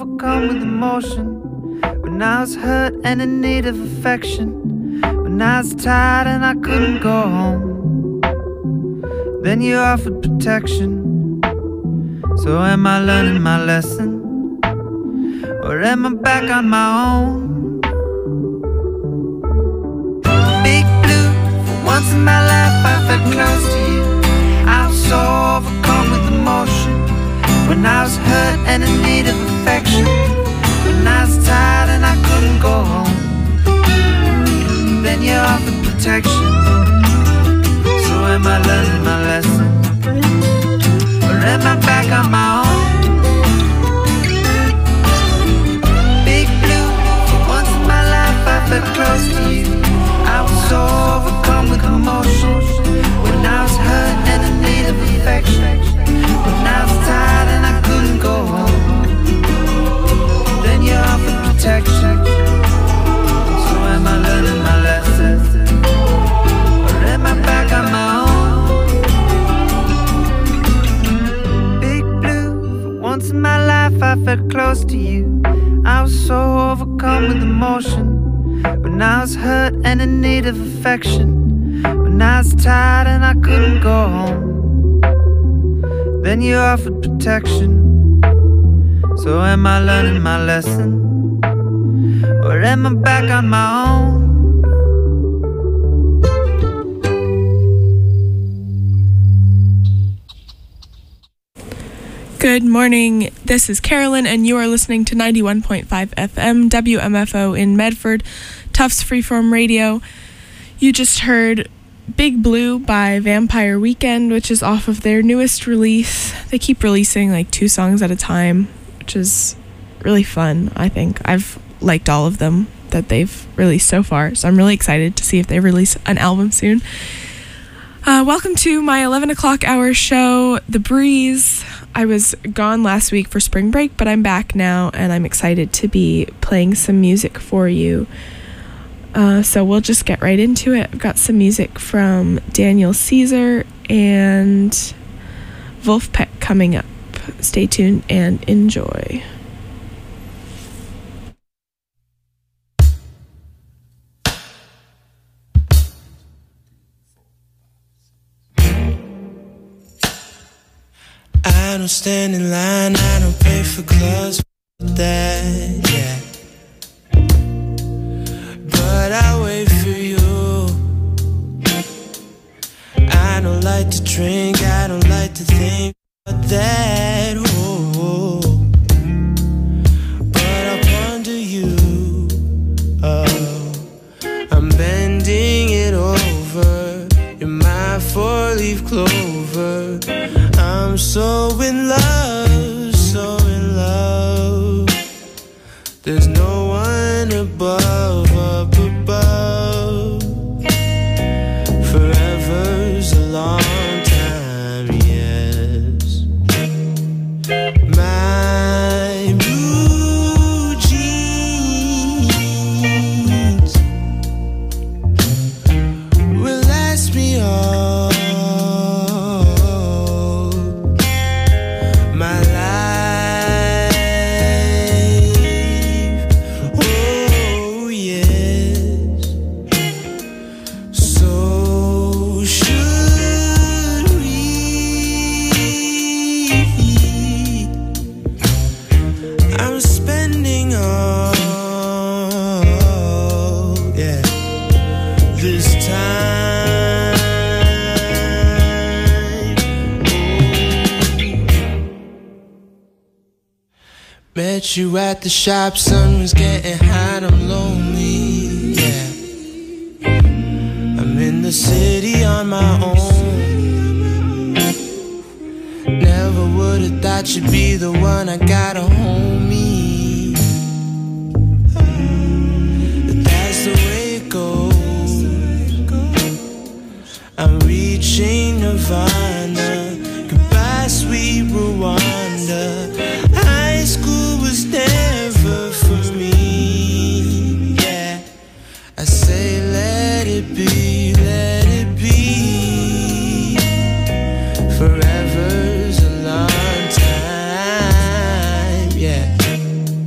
overcome with emotion. When I was hurt and in need of affection. When I was tired and I couldn't go home. Then you offered protection. So am I learning my lesson? Or am I back on my own? Big blue, for once in my life I felt close to you. I was so overcome with emotion. When I was hurt and in need of affection. When I was tired and I couldn't go home. Then you offered protection. So am I learning my lesson? Or am I back on my own? Big blue, for once in my life I felt close to you. I was so overcome with emotion. When I was hurt and in need of affection. When I was tired and I couldn't go home. Then you offered protection. So am I learning my lessons? Or am I back on my own? Big blue, for once in my life I felt close to you. I was so overcome with emotion. When I was hurt and in need of affection. When I was tired and I couldn't go home. Then you offered protection. So am I learning my lesson? Or am I back on my own? Good morning, this is Carolyn and you are listening to 91.5 FM WMFO in Medford, Tufts Freeform Radio. You just heard Big Blue by Vampire Weekend, which is off of their newest release. They keep releasing like 2 songs at a time, which is really fun, I think. I've liked all of them that they've released so far, so I'm really excited to see if they release an album soon. Welcome to my 11 o'clock hour show, The Breeze. I was gone last week for spring break, but I'm back now, and I'm excited to be playing some music for you. So we'll just get right into it. I've got some music from Daniel Caesar and Wolfpack coming up. Stay tuned and enjoy. I don't stand in line, I don't pay for gloves for that, yeah. But I wait for you. I don't like to drink, I don't like to think about that, oh. But I ponder you, oh. I'm bending it over. You're my 4-leaf clover. I'm so in love, so in love. There's no one above, up above. Forever's a long time, yes. My blue jeans will last me all my life. Oh yes. So should we. I'm spending all, yeah, this time. Met you at the shop, sun was getting hot, I'm lonely, yeah. I'm in the city on my own. Never would've thought you'd be the one, I got a homie. But that's the way it goes. I'm reaching Nirvana. Goodbye, sweet Rwanda. High school was never for me. Yeah, I say let it be, let it be. Forever's a long time. Yeah.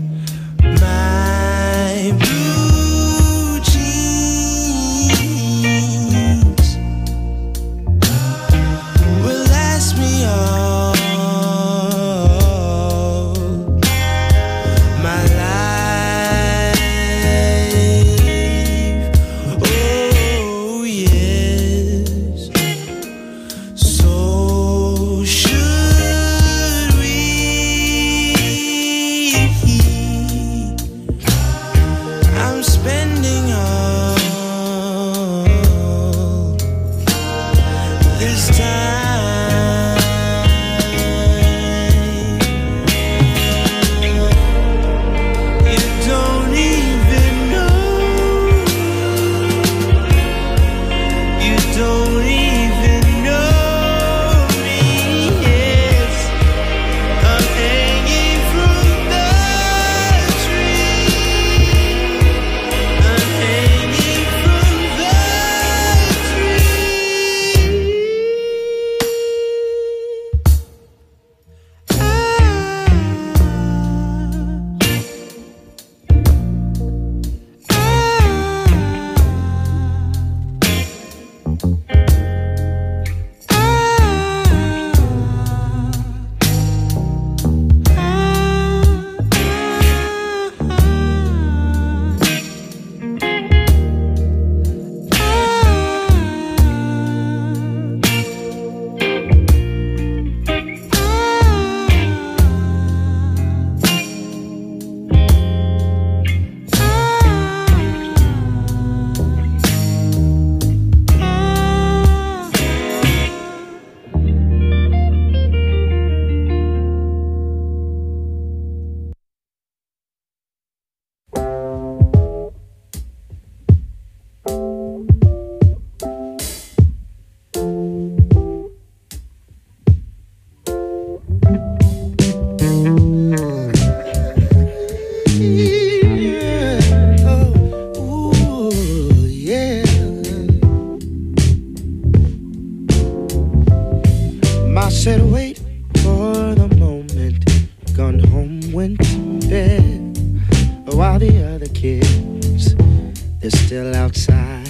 said wait for the moment, gone home, went to bed, while the other kids, they're still outside.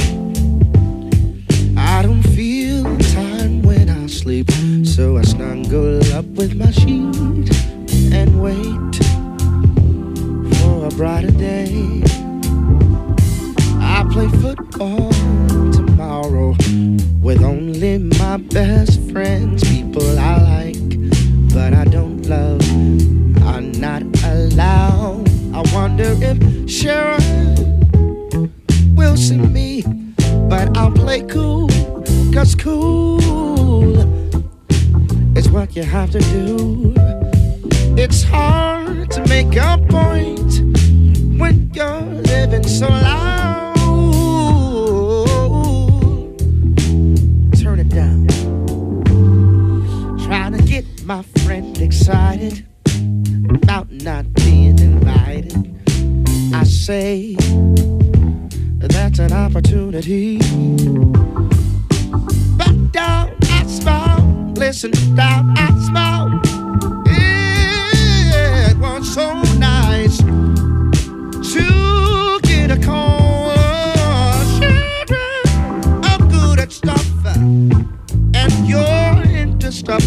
I don't feel time when I sleep, so I snuggle up with my sheet and wait for a brighter day. I play football tomorrow with only my best friends, people I like, but I don't love, are not allowed. I wonder if Sharon will see me, but I'll play cool, 'cause cool is what you have to do. It's hard to make a point when you're living so loud. Turn it down. Trying to get my friend excited about not being invited. I say that's an opportunity. Back down, I smile. Listen down, I smile. It was so nice to get a call. I'm good at stuff, and you're into stuff.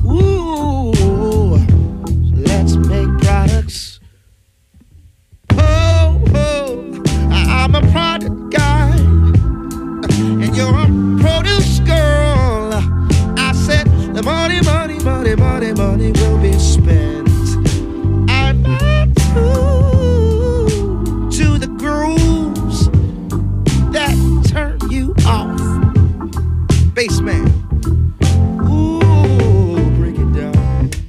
Ooh, let's make products. Oh, I'm a product guy, and you're a produce girl. I said the money will be spent. I'm to the grooves that turn you off. Bassman. Ooh, break it down.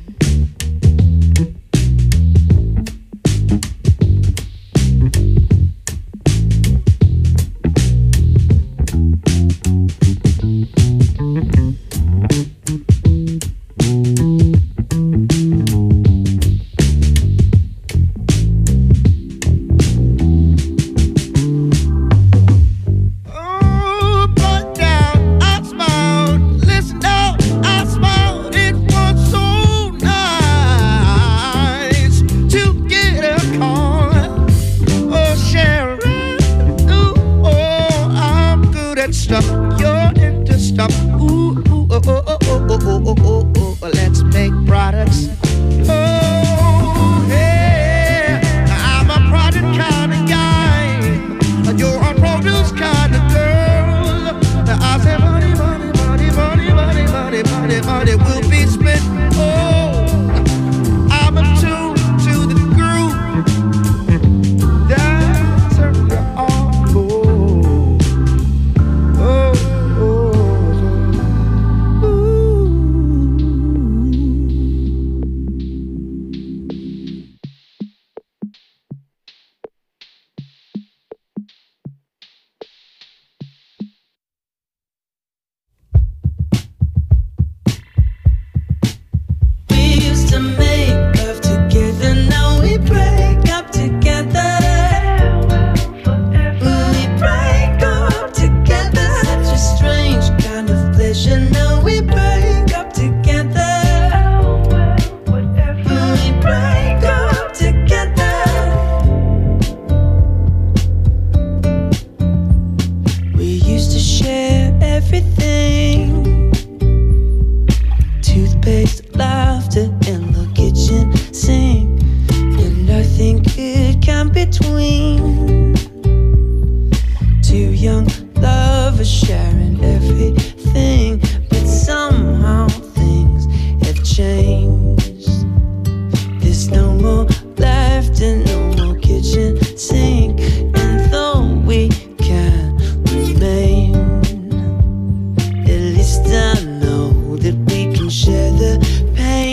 Let's make products. Oh, yeah. I'm a product kind of guy. You're a produce kind of girl. I say money will be spent. Oh, I'm attuned to the groove. That's all. At least I know that we can share the pain.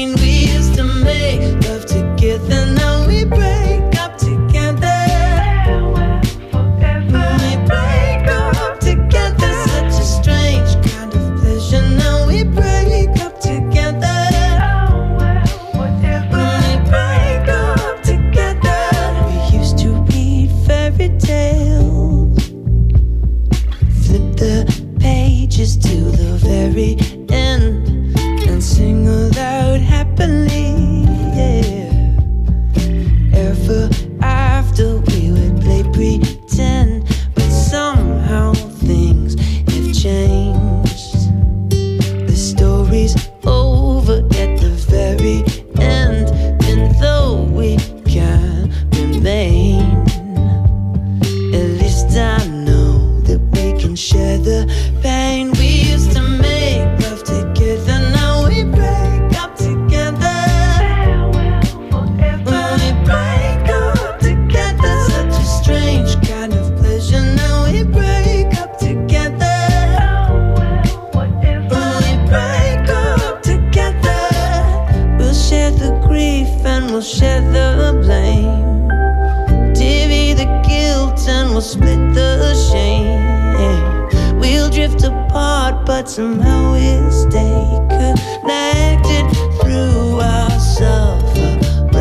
share the blame. Divvy the guilt and we'll split the shame. We'll drift apart, but somehow we'll stay connected through our suffering.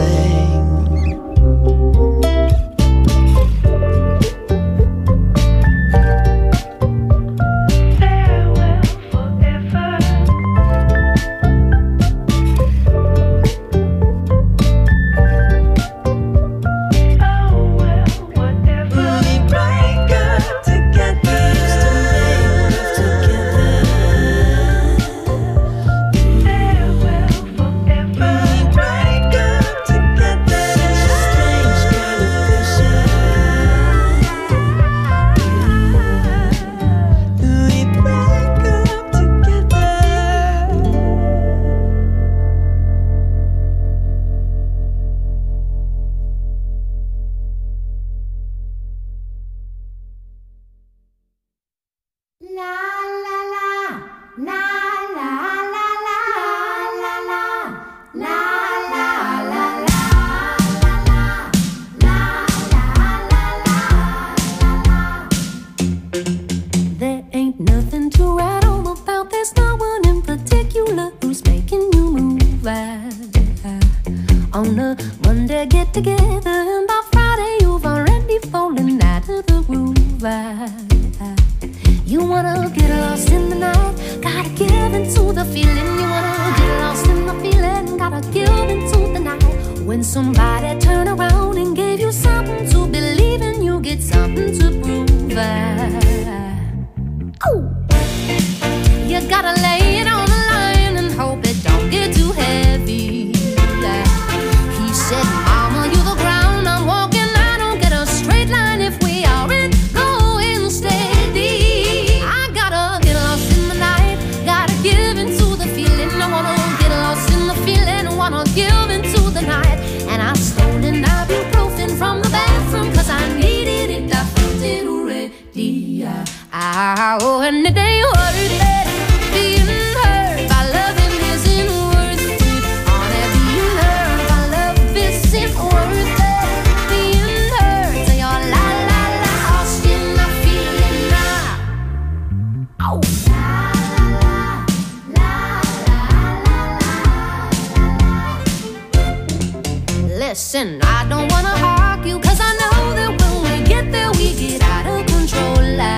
Listen, I don't wanna argue, cause I know that when we get there, we get out of control.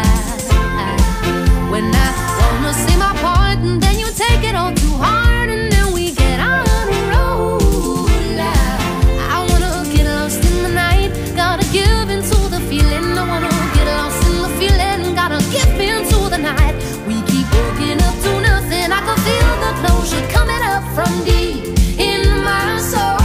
When I wanna say my part, and then you take it all too hard, and then we get on a roll. I wanna get lost in the night, gotta give into the feeling. I wanna get lost in the feeling, gotta give into the night. We keep working up to nothing, I can feel the closure coming up from deep in my soul.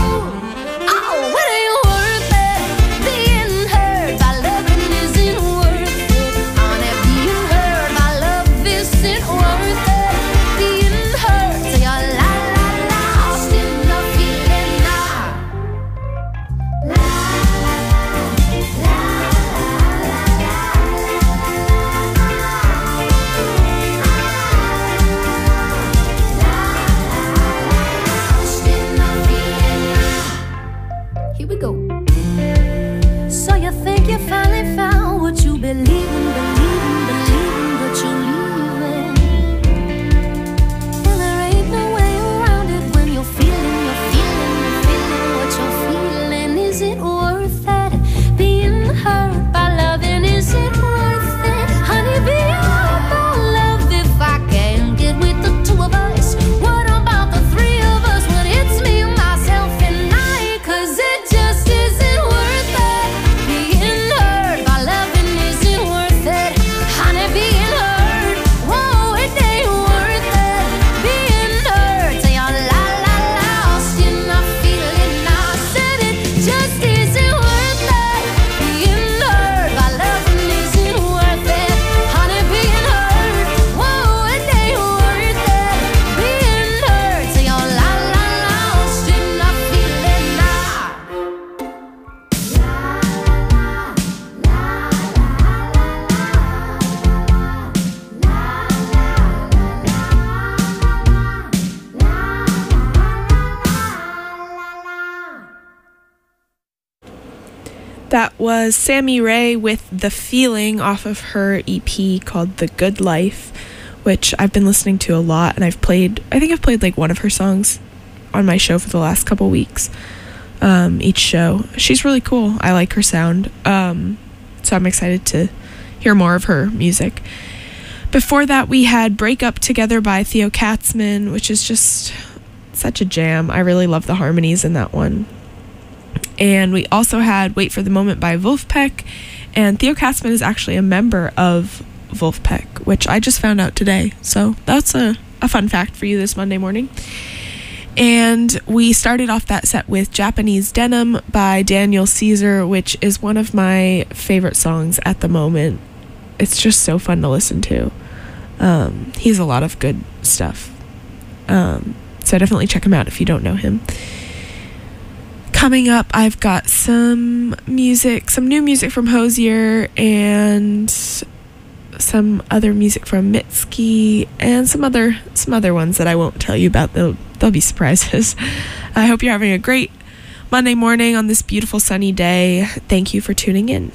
That was Sammy Ray with The Feeling off of her EP called The Good Life, which I've been listening to a lot, and I think I've played like one of her songs on my show for the last couple weeks, each show. She's really cool. I like her sound, so I'm excited to hear more of her music. Before that, we had Break Up Together by Theo Katzman, which is just such a jam. I really love the harmonies in that one. And we also had Wait for the Moment by Wolfpack, and Theo Katzman is actually a member of Wolfpack, which I just found out today. So that's a fun fact for you this Monday morning. And we started off that set with Japanese Denim by Daniel Caesar, which is one of my favorite songs at the moment. It's just so fun to listen to. He has a lot of good stuff. So definitely check him out if you don't know him. Coming up, I've got some new music from Hozier, and some other music from Mitski, and some other ones that I won't tell you about. They'll be surprises. I hope you're having a great Monday morning on this beautiful sunny day. Thank you for tuning in.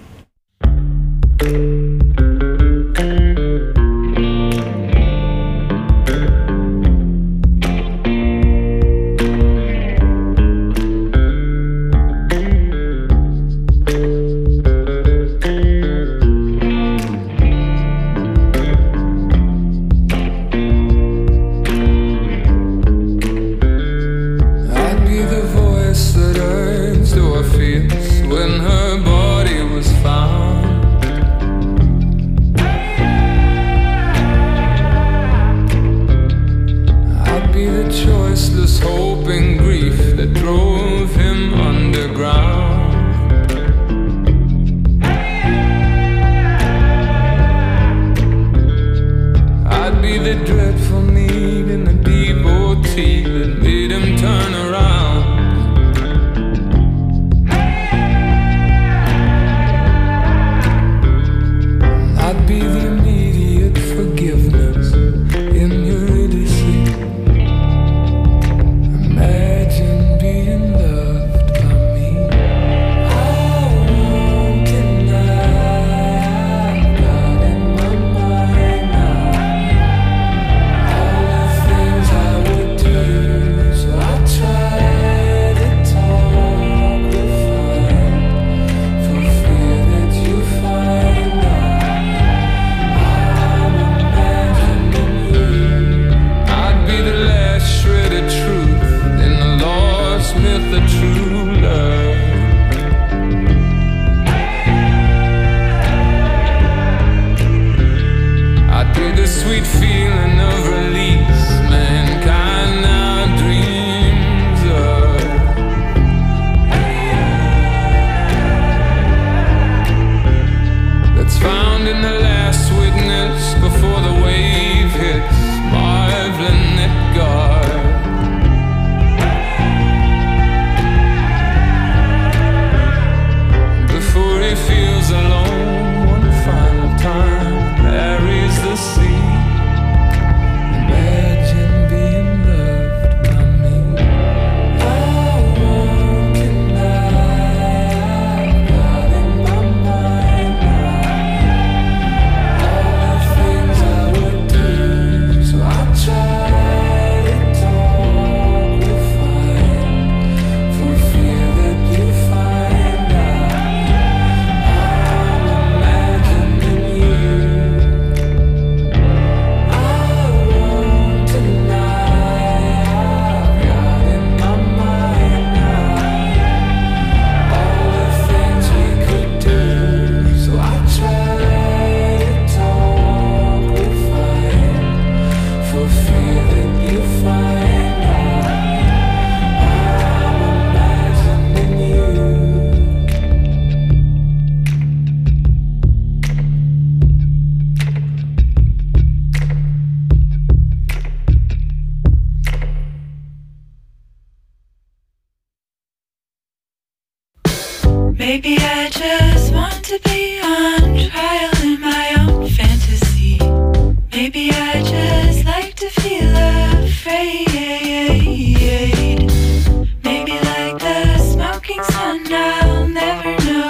When her body was found, I'd be the choiceless hope and grief that drove him underground. I'd be the dreadful need in the devotee that made him turn around. I'd be the immediate forgiveness in your idiocy. Imagine being loved by me. I won't deny I've got in my mind now all the things I would do. So I try to talk refined for fear that you find out. Myth of true love. I'd be the sweet feeling of release mankind now dreams of. That's found in the last witness before the wave hits marveling at God. He feels alone one final time, marries the sea. Imagine being loved by me. I won't deny I've got in my mind now all the things I would do. So I try to talk refined for fear that you find out. Maybe I just want to be on trial in my own fantasy. Maybe I just like to feel afraid. Maybe like the smoking sun, I'll never know.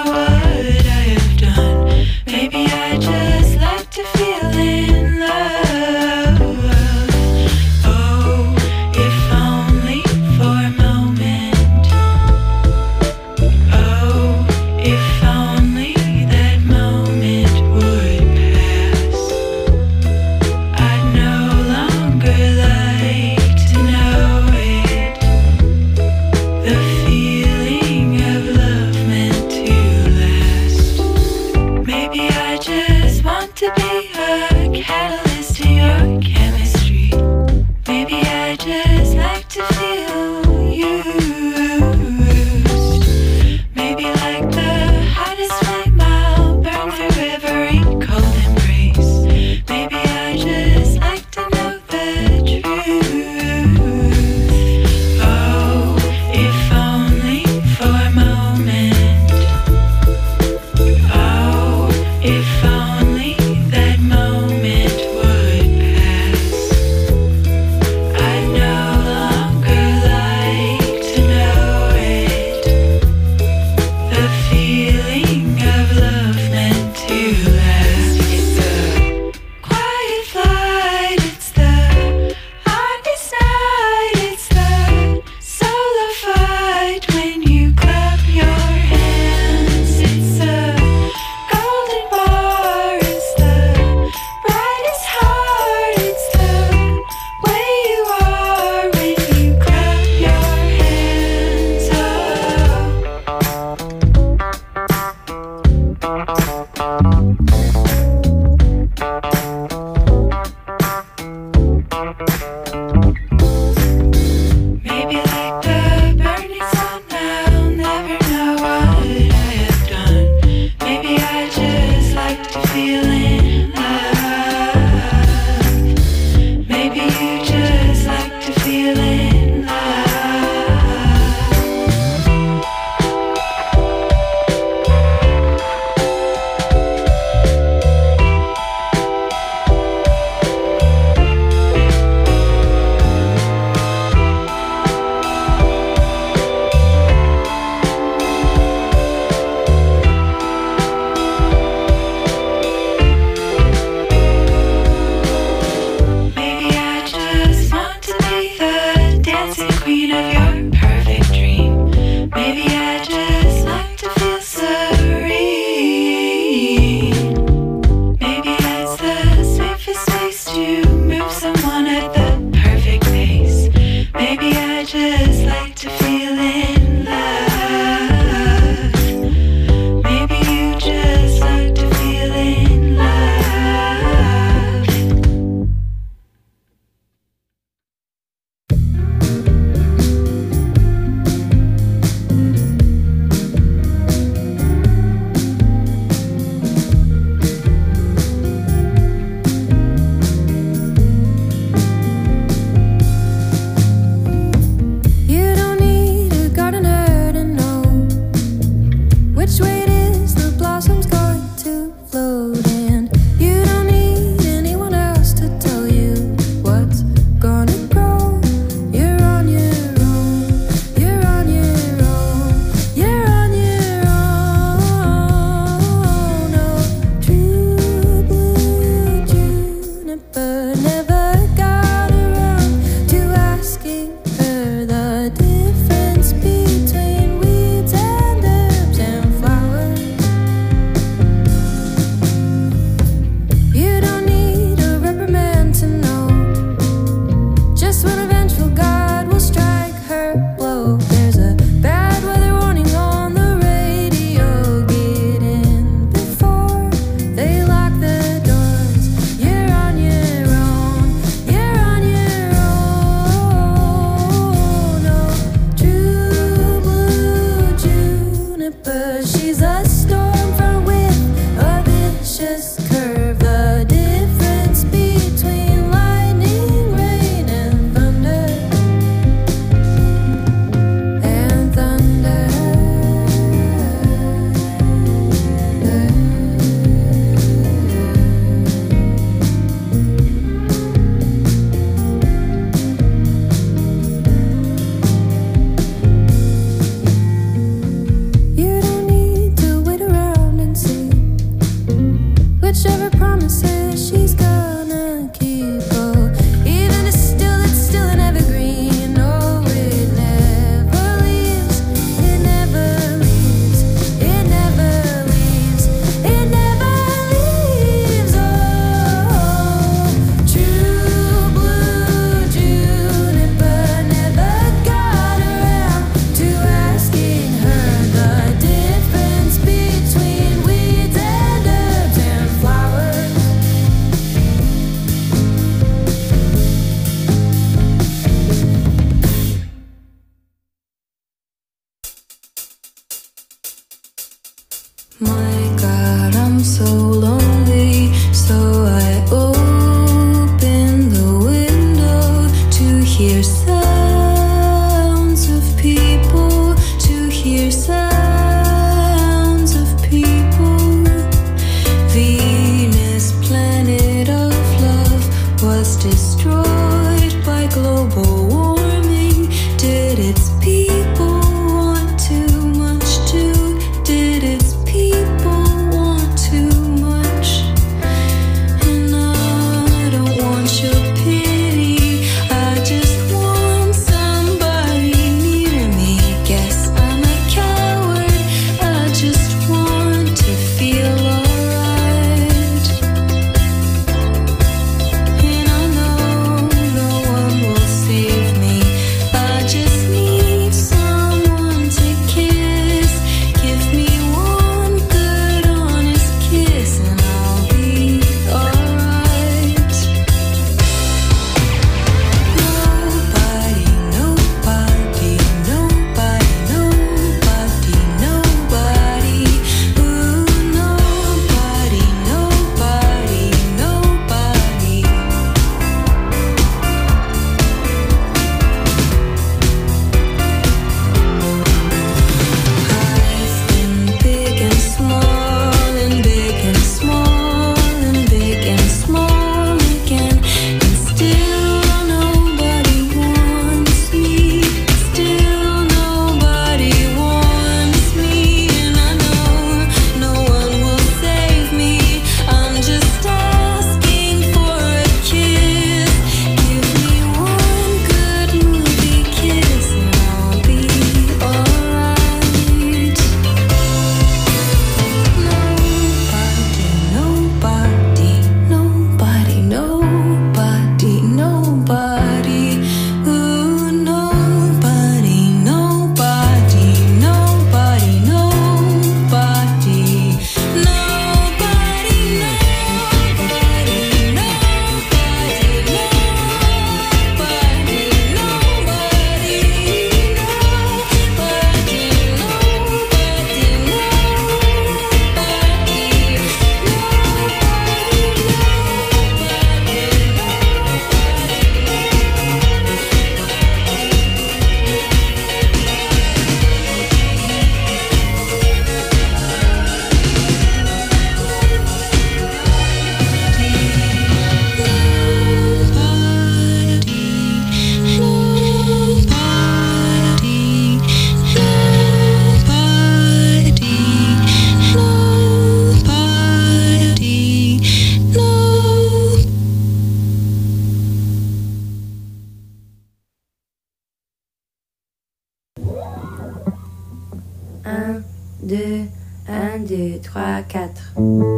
1, 2, 1, 2, 3, 4.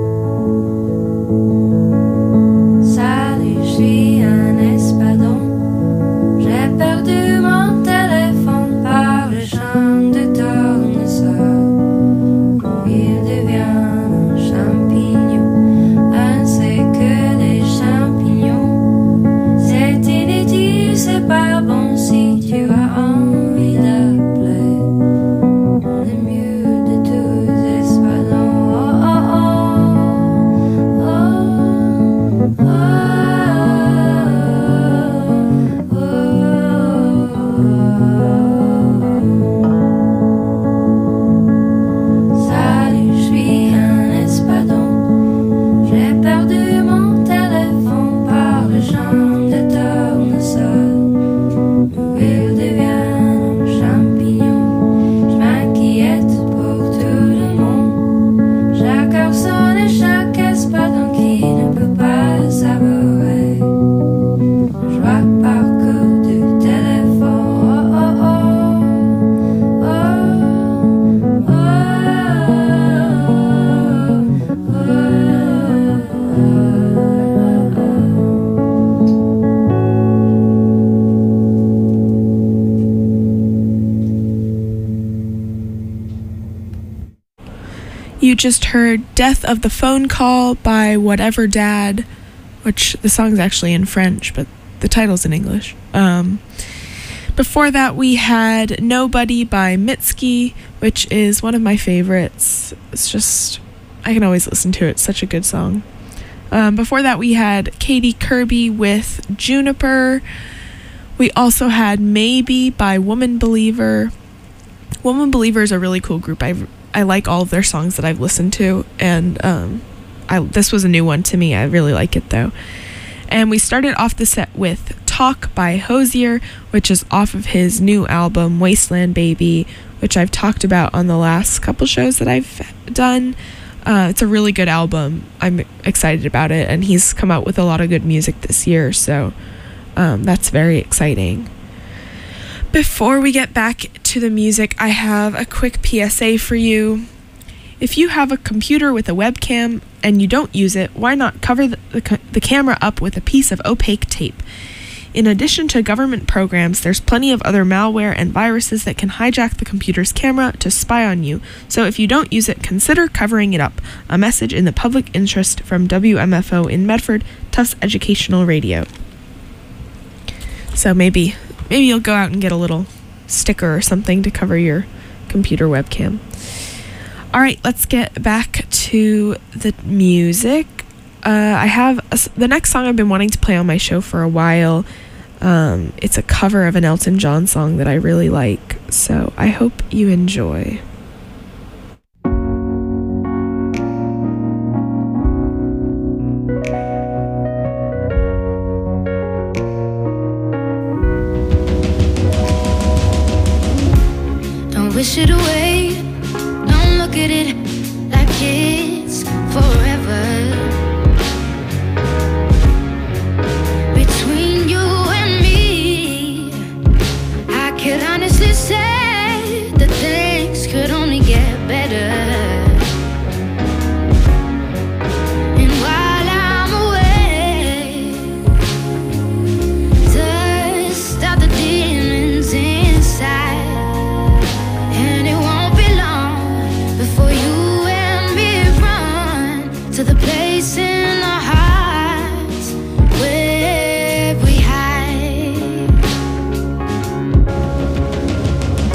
Salut, je suis un espadon. J'ai perdu mon téléphone par le champ de tournesol. Il devient un champignon. Un c'est que des champignons. C'est inutile, c'est pas bon si tu as envie d'appeler le mieux de tous les espadons. Oh, oh, oh. Oh, oh, oh, oh. Salut, je suis un espadon. J'ai perdu mon téléphone par le champ de tournesol. Il devient un champignon. Je m'inquiète pour tout le monde. Chaque personne et chaque espadon qui ne peut pas savourer. Je vois par coup du téléphone. Oh, oh, oh. Oh, oh, You just heard Death of the Phone Call by Whatever Dad, which the song's actually in French, but the title's in English. Before that, we had Nobody by Mitski, which is one of my favorites. It's just, I can always listen to it. It's such a good song. Before that, we had Katie Kirby with Juniper. We also had Maybe by Woman Believer. Woman Believer is a really cool group. I like all of their songs that I've listened to, and this was a new one to me. I really like it, though. And we started off the set with Talk by Hosier, which is off of his new album, Wasteland Baby, which I've talked about on the last couple shows that I've done. It's a really good album. I'm excited about it, and he's come out with a lot of good music this year, so that's very exciting. Before we get back to the music, I have a quick PSA for you. If you have a computer with a webcam and you don't use it, why not cover the camera up with a piece of opaque tape? In addition to government programs, there's plenty of other malware and viruses that can hijack the computer's camera to spy on you. So if you don't use it, consider covering it up. A message in the public interest from WMFO in Medford, Tufts Educational Radio. So maybe you'll go out and get a little sticker or something to cover your computer webcam. All right, let's get back to the music. I have the next song I've been wanting to play on my show for a while. It's a cover of an Elton John song that I really like, so I hope you enjoy. Don't wish it away. Don't look at it like it's forever. Between you and me, I could honestly say that things could only get better. And while I'm away, dust out the demons inside. And it won't be long before you and me run to the place in our hearts where we hide.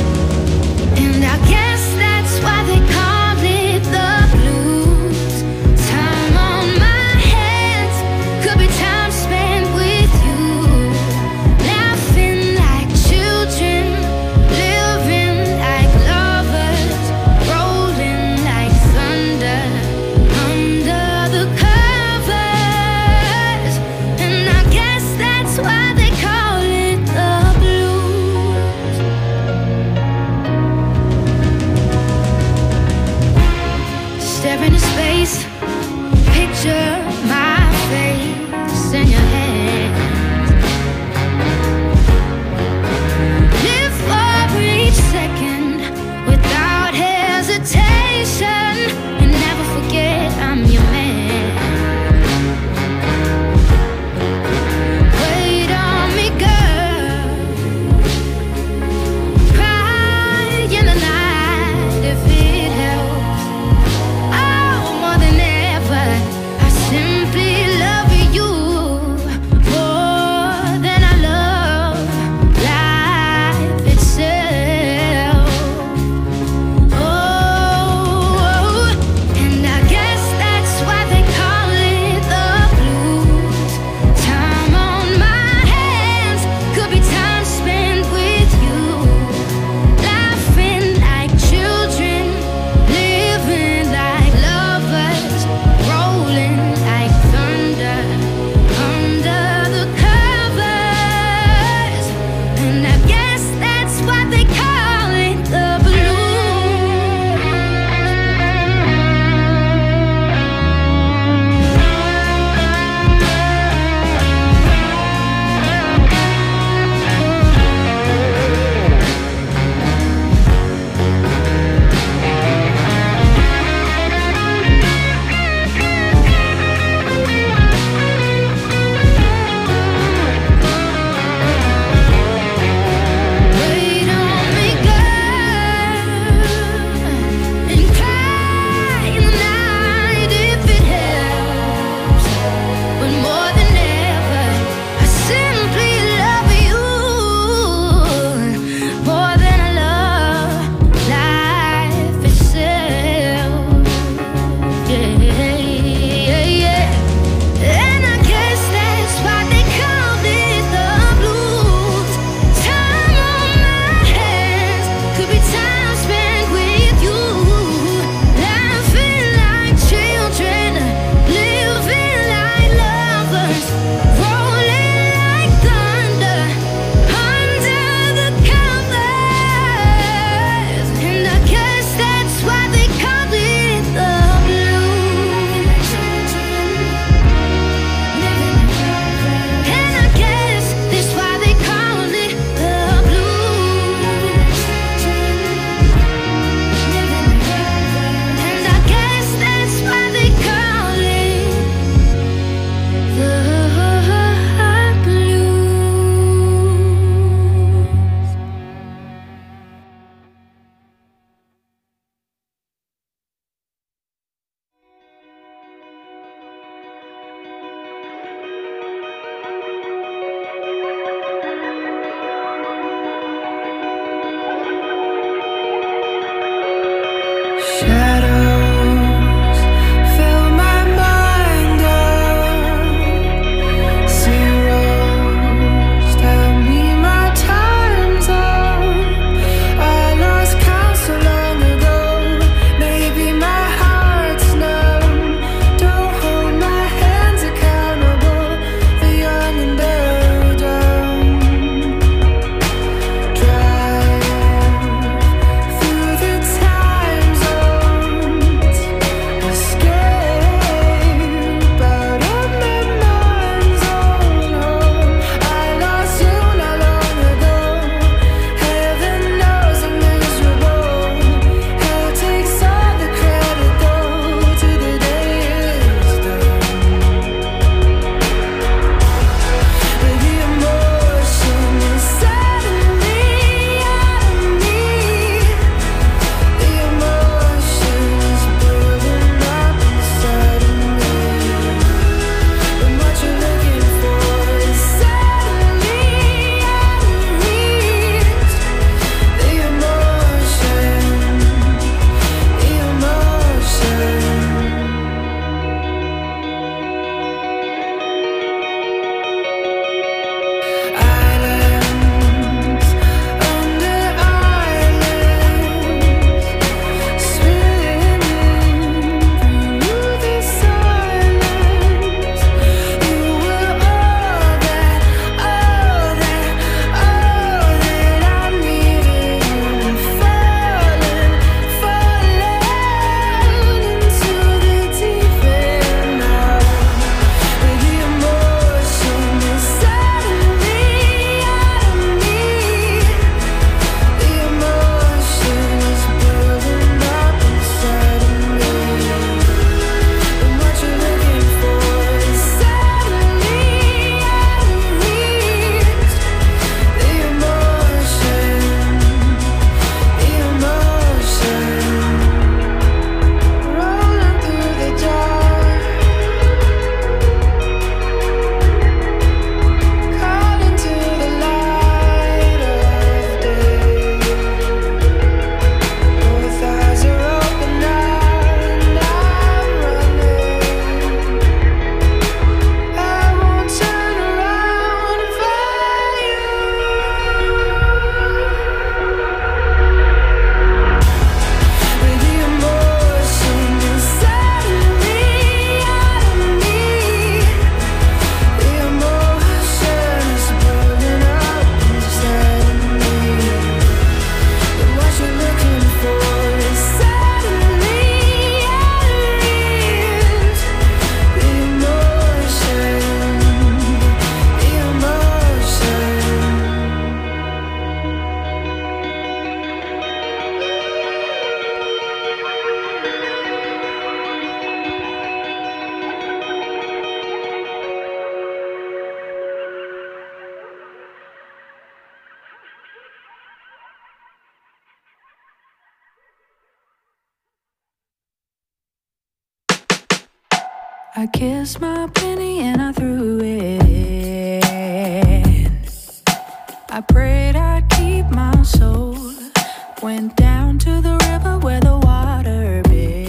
I kissed my penny and I threw it in. I prayed I'd keep my soul. Went down to the river where the water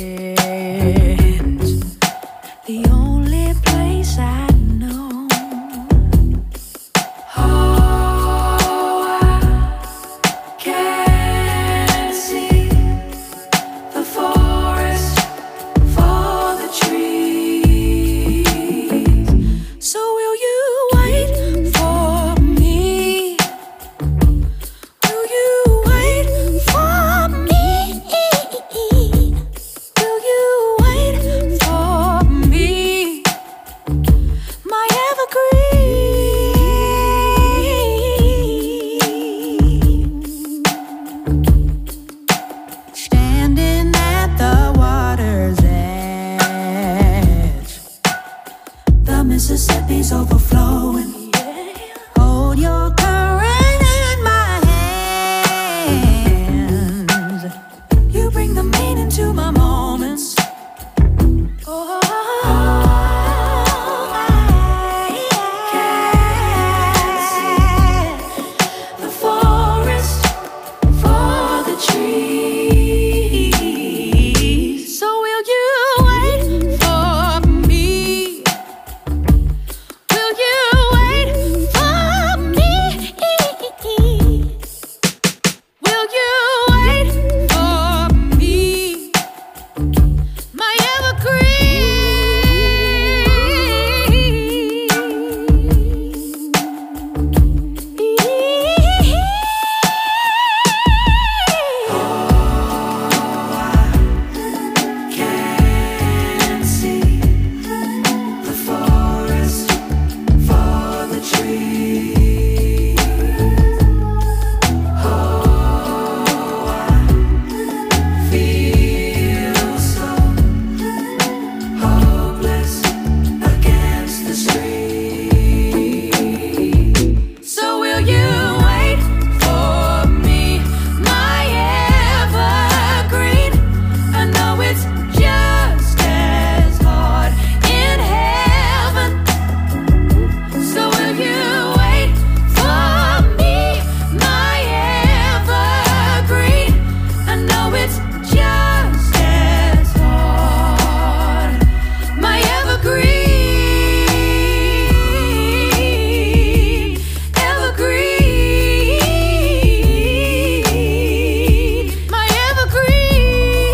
bends. The only place I know. Oh, I can see the forest for the trees. So will you wait for me? Will you wait for me? Will you wait for me? My evergreen. Standing at the water's edge, the Mississippi's overflowing. Hold your current in my hands. You bring the meaning to my moments. Oh, I can see the forest for the trees. So will you wait for me? Will you wait for me? Will you wait for me? My can see the forest for the trees. Oh, I feel so hopeless against the street. So will you wait for me, my evergreen? I know it's just as hard in heaven. So will you wait for me, my evergreen? I know it's just as hard, my evergreen, evergreen, my evergreen.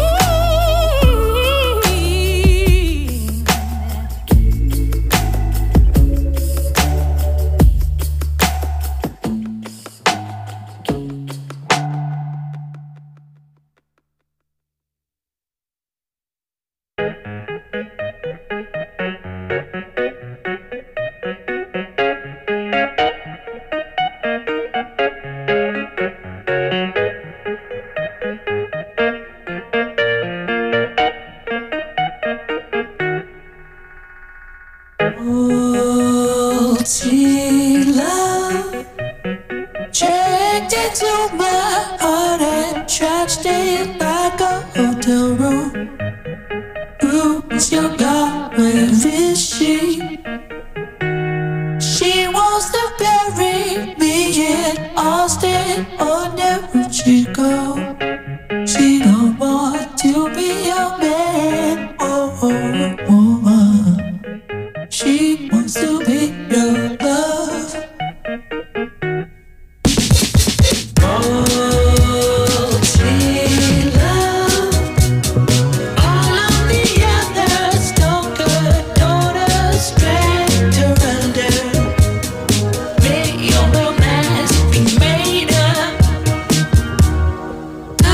Sweet love checked into my heart and trashed it like a hotel room. Who is your God? Where is she? She wants to bury me in Austin, or never she go. She don't want to be a man or a woman. She wants to be your love. Oh, sweet love. All of the others don't us straight under. Make your romance be made up. I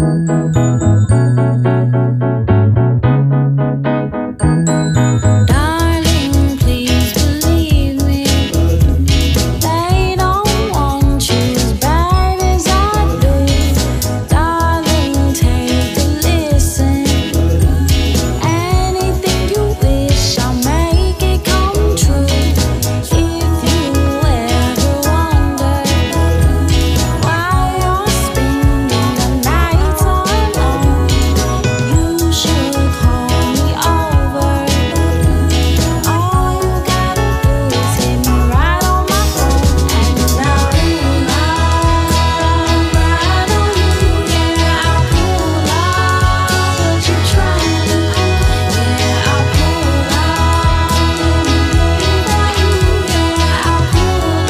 Darling, please believe me. They don't want you as bad as I do. Darling, take a listen. Anything you wish, I'll make it come true. If you ever wonder why you're spending the night alone, you should call me over. All you gotta do is hit me right on my phone, and I'll pull up right on you. Yeah, I'll pull up what you're trying to do. Yeah, I'll pull up and believe for you. Yeah, I'll pull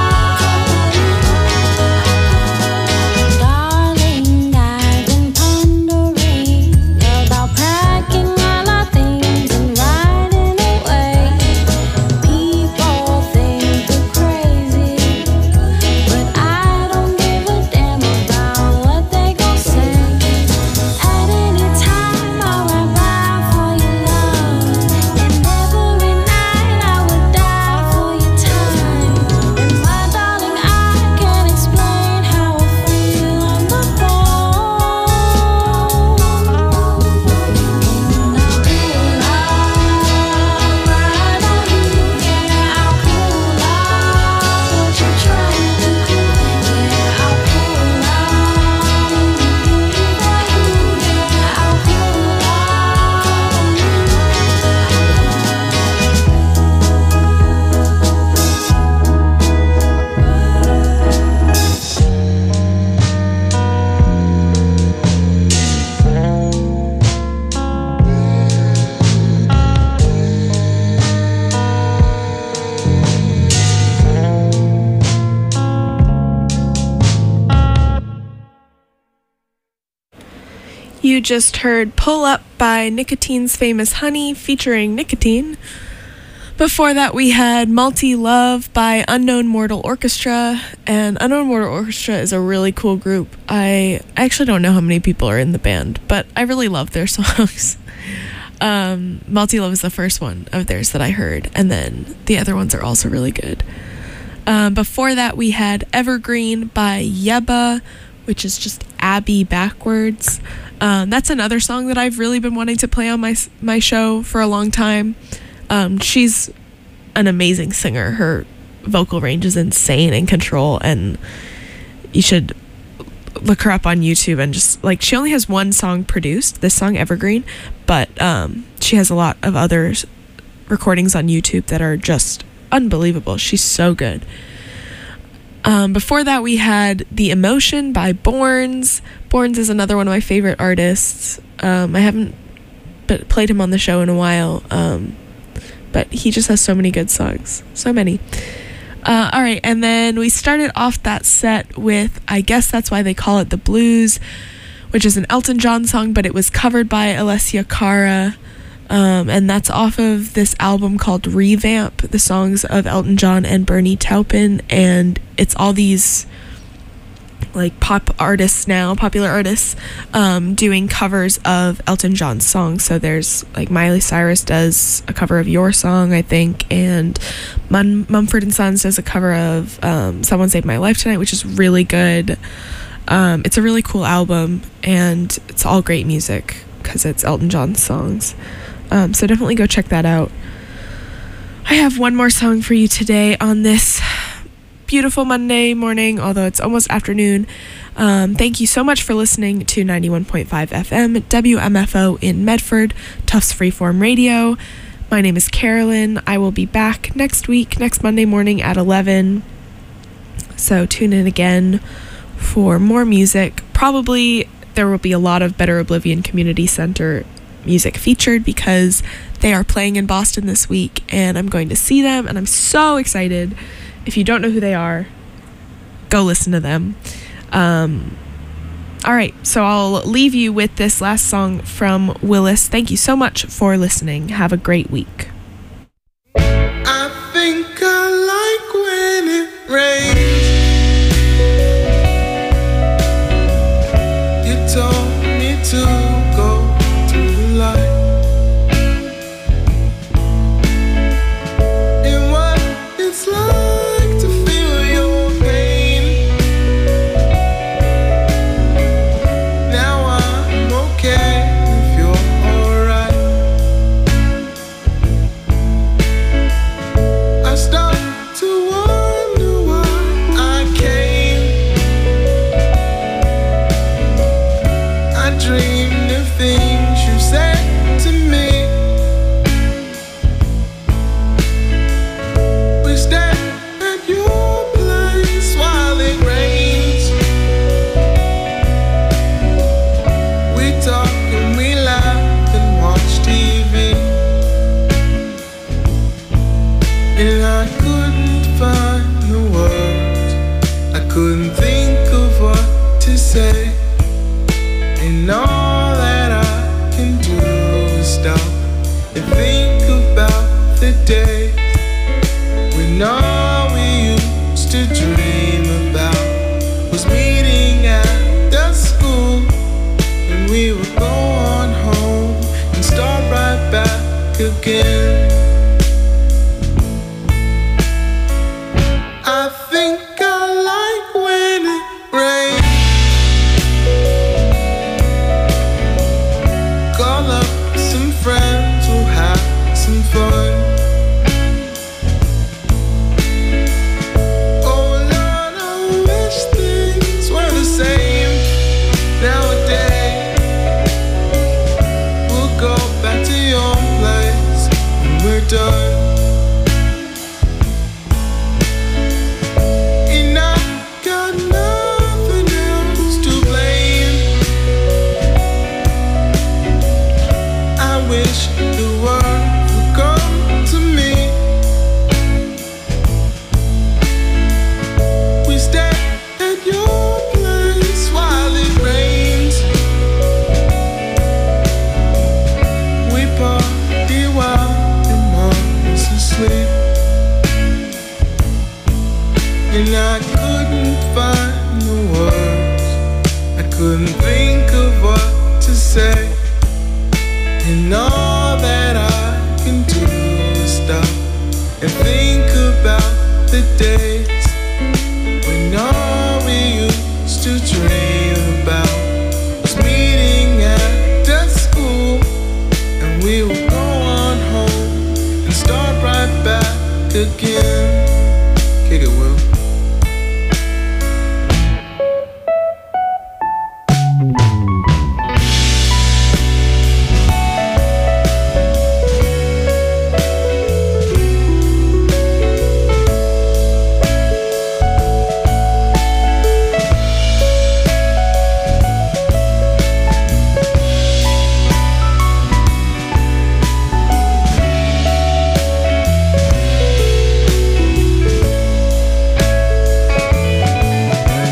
up. Darling, I've been pondering about packing all our things and riding away. People think we're crazy, but I don't give a damn about what they gon' say. At any time, I'll ride by for your love, and every night I would die for your time. And my darling, I can't explain how I feel on the phone. And I'll pull up right on you. Yeah, I'll pull up what you're trying to do. Yeah, I'll pull up and believe for you. Yeah, I'll pull You just heard Pull Up by Nicotine's Famous Honey featuring Nicotine. Before that, we had Multi Love by Unknown Mortal Orchestra. And Unknown Mortal Orchestra is a really cool group. I actually don't know how many people are in the band, but I really love their songs. Multi Love is the first one of theirs that I heard, and then the other ones are also really good. Before that, we had Evergreen by Yeba, which is just Abby backwards. That's another song that I've really been wanting to play on my show for a long time. She's an amazing singer. Her vocal range is insane and control, and you should look her up on YouTube. And just like, she only has one song produced, this song Evergreen, but she has a lot of other recordings on YouTube that are just unbelievable. She's so good. Before that, we had The Emotion by Borns. Borns is another one of my favorite artists. I haven't played him on the show in a while, but he just has so many good songs. So many. All right, and then we started off that set with I Guess That's Why They Call It the Blues, which is an Elton John song, but it was covered by Alessia Cara. And that's off of this album called Revamp, the songs of Elton John and Bernie Taupin, and it's all these like popular artists doing covers of Elton John's songs. So there's like Miley Cyrus does a cover of Your Song, I think, and Mumford & Sons does a cover of Someone Saved My Life Tonight, which is really good. It's a really cool album, and it's all great music because it's Elton John's songs. So definitely go check that out. I have one more song for you today on this beautiful Monday morning, although it's almost afternoon. Thank you so much for listening to 91.5 FM WMFO in Medford, Tufts Freeform Radio. My name is Carolyn. I will be back next Monday morning at 11. So tune in again for more music. Probably there will be a lot of Better Oblivion Community Center music featured because they are playing in Boston this week, and I'm going to see them, and I'm so excited. If you don't know who they are, go listen to them. All right, so I'll leave you with this last song from Willis. Thank you so much for listening. Have a great week. I think I like when it rains. You don't couldn't think of what to say, and all that I can do is stop and think about the days when all we used to dream about was meeting at the school, when we would go on home and start right back again.